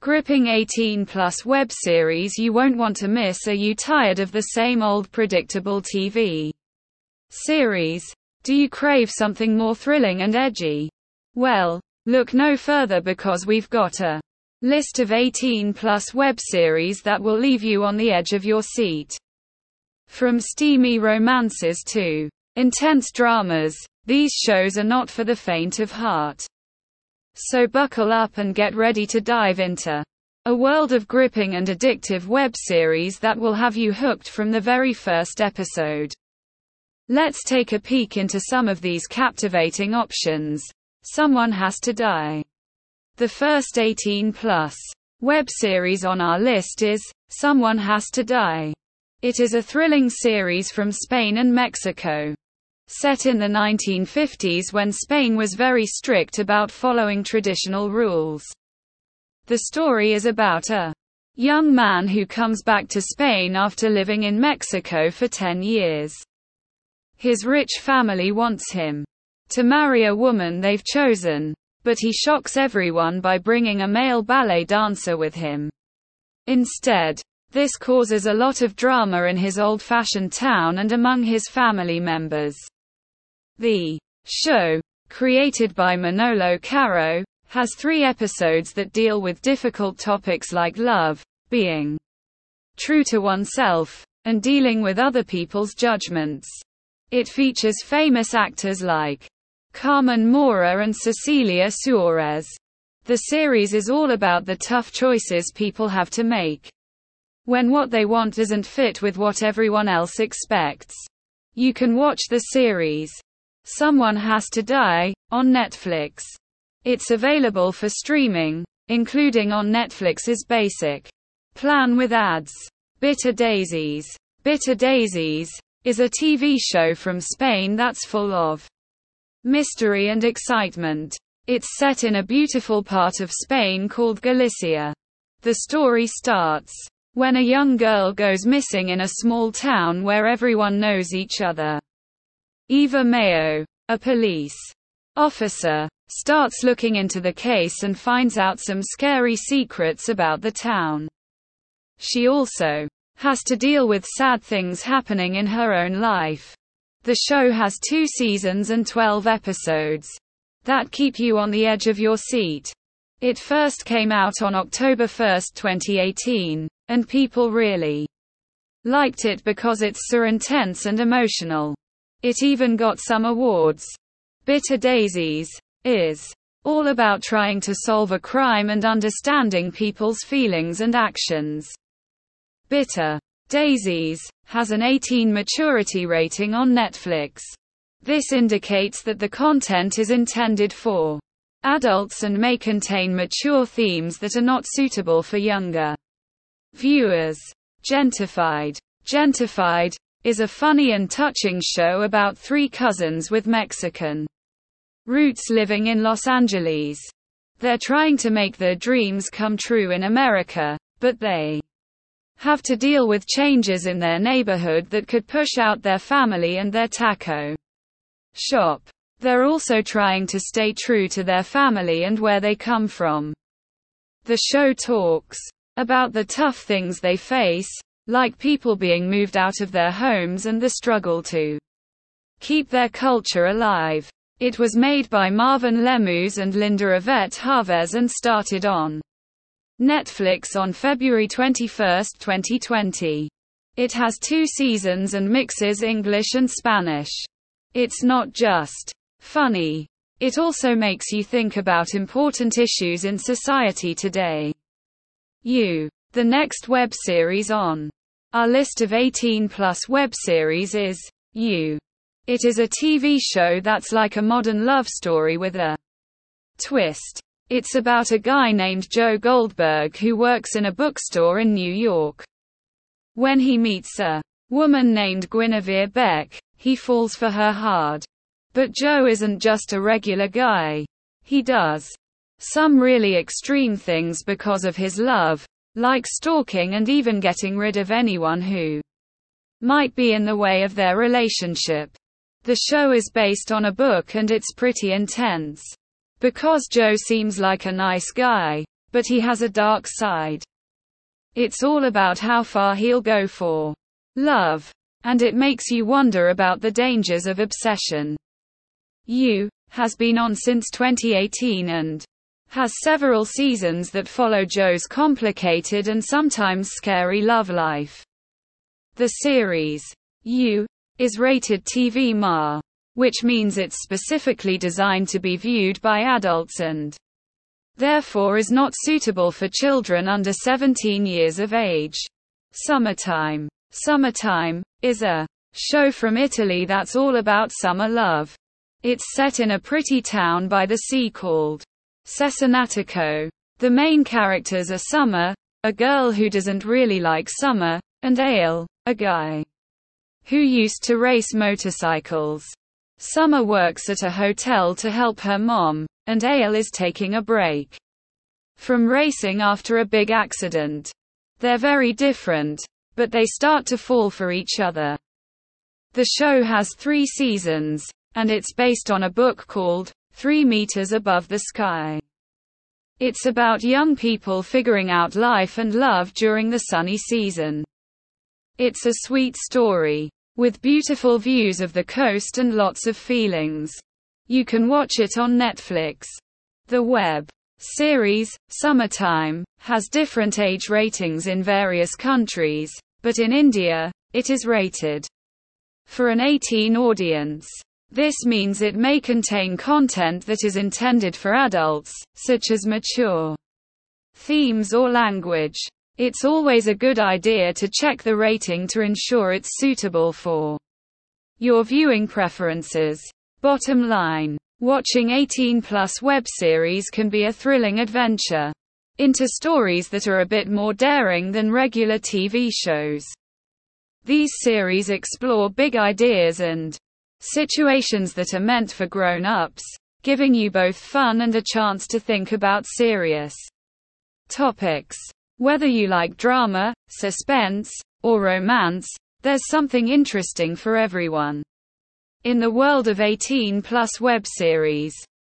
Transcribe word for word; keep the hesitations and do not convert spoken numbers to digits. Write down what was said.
Gripping eighteen plus web series you won't want to miss. Are you tired of the same old predictable T V series? Do you crave something more thrilling and edgy? Well, look no further, because we've got a list of eighteen plus web series that will leave you on the edge of your seat. From steamy romances to intense dramas, these shows are not for the faint of heart. So buckle up and get ready to dive into a world of gripping and addictive web series that will have you hooked from the very first episode. Let's take a peek into some of these captivating options. Someone Has to Die. The first eighteen plus web series on our list is Someone Has to Die. It is a thrilling series from Spain and Mexico. Set in the nineteen fifties, when Spain was very strict about following traditional rules. The story is about a young man who comes back to Spain after living in Mexico for ten years. His rich family wants him to marry a woman they've chosen, but he shocks everyone by bringing a male ballet dancer with him. Instead, this causes a lot of drama in his old-fashioned town and among his family members. The show, created by Manolo Caro, has three episodes that deal with difficult topics like love, being true to oneself, and dealing with other people's judgments. It features famous actors like Carmen Maura and Cecilia Suarez. The series is all about the tough choices people have to make when what they want isn't fit with what everyone else expects. You can watch the series Someone Has to Die on Netflix. It's available for streaming, including on Netflix's basic plan with ads. Bitter Daisies. Bitter Daisies is a T V show from Spain that's full of mystery and excitement. It's set in a beautiful part of Spain called Galicia. The story starts when a young girl goes missing in a small town where everyone knows each other. Eva Mayo, a police officer, starts looking into the case and finds out some scary secrets about the town. She also has to deal with sad things happening in her own life. The show has two seasons and twelve episodes that keep you on the edge of your seat. It first came out on October first, twenty eighteen, and people really liked it because it's so intense and emotional. It even got some awards. Bitter Daisies is all about trying to solve a crime and understanding people's feelings and actions. Bitter Daisies has an eighteen maturity rating on Netflix. This indicates that the content is intended for adults and may contain mature themes that are not suitable for younger viewers. Gentified. Gentified is a funny and touching show about three cousins with Mexican roots living in Los Angeles. They're trying to make their dreams come true in America, but they have to deal with changes in their neighborhood that could push out their family and their taco shop. They're also trying to stay true to their family and where they come from. The show talks about the tough things they face, like people being moved out of their homes and the struggle to keep their culture alive. It was made by Marvin Lemus and Linda Yvette Chavez and started on Netflix on February twenty-first, twenty twenty. It has two seasons and mixes English and Spanish. It's not just funny. It also makes you think about important issues in society today. You. The next web series on our list of eighteen plus web series is You. It is a T V show that's like a modern love story with a twist. It's about a guy named Joe Goldberg who works in a bookstore in New York. When he meets a woman named Guinevere Beck, he falls for her hard. But Joe isn't just a regular guy. He does some really extreme things because of his love, like stalking and even getting rid of anyone who might be in the way of their relationship. The show is based on a book and it's pretty intense. Because Joe seems like a nice guy, but he has a dark side. It's all about how far he'll go for love. And it makes you wonder about the dangers of obsession. You has been on since twenty eighteen and has several seasons that follow Joe's complicated and sometimes scary love life. The series You is rated T V M A, which means it's specifically designed to be viewed by adults and therefore is not suitable for children under seventeen years of age. Summertime. Summertime is a show from Italy that's all about summer love. It's set in a pretty town by the sea called Cesenatico. The main characters are Summer, a girl who doesn't really like summer, and Ale, a guy who used to race motorcycles. Summer works at a hotel to help her mom, and Ale is taking a break from racing after a big accident. They're very different, but they start to fall for each other. The show has three seasons, and it's based on a book called Three Meters Above the Sky. It's about young people figuring out life and love during the sunny season. It's a sweet story, with beautiful views of the coast and lots of feelings. You can watch it on Netflix. The web series, Summertime, has different age ratings in various countries, but in India, it is rated for an eighteen audience. This means it may contain content that is intended for adults, such as mature themes or language. It's always a good idea to check the rating to ensure it's suitable for your viewing preferences. Bottom line. Watching eighteen plus web series can be a thrilling adventure into stories that are a bit more daring than regular T V shows. These series explore big ideas and situations that are meant for grown-ups, giving you both fun and a chance to think about serious topics. Whether you like drama, suspense, or romance, there's something interesting for everyone. In the world of eighteen plus web series,